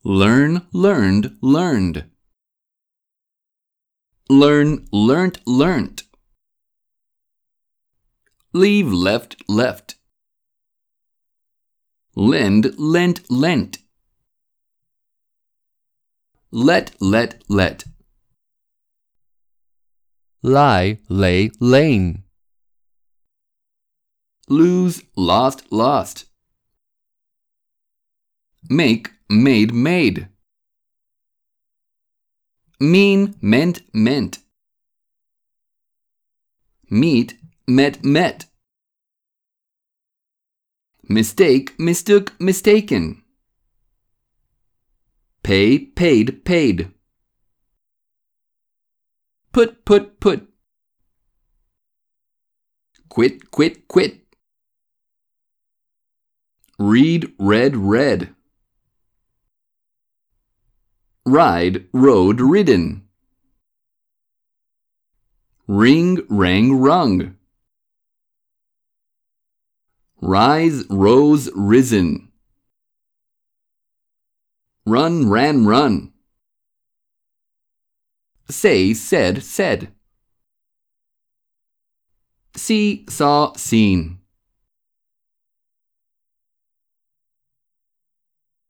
Learn, learned, learned. Learn, learnt, learnt. Leave, left, left. Lend, lent, lent. Let, let. Lie, lay, lain. Lose, lost, lost. Make, made, made. Mean, meant, meant. Meet, met, met. Mistake, mistook, mistaken. Pay, paid, paid. Put, put. Quit, quit. Read, read. Ride, rode, ridden. Ring, rang, rung. Rise, rose, risen. Run, ran, run. Say, said. See, saw, seen.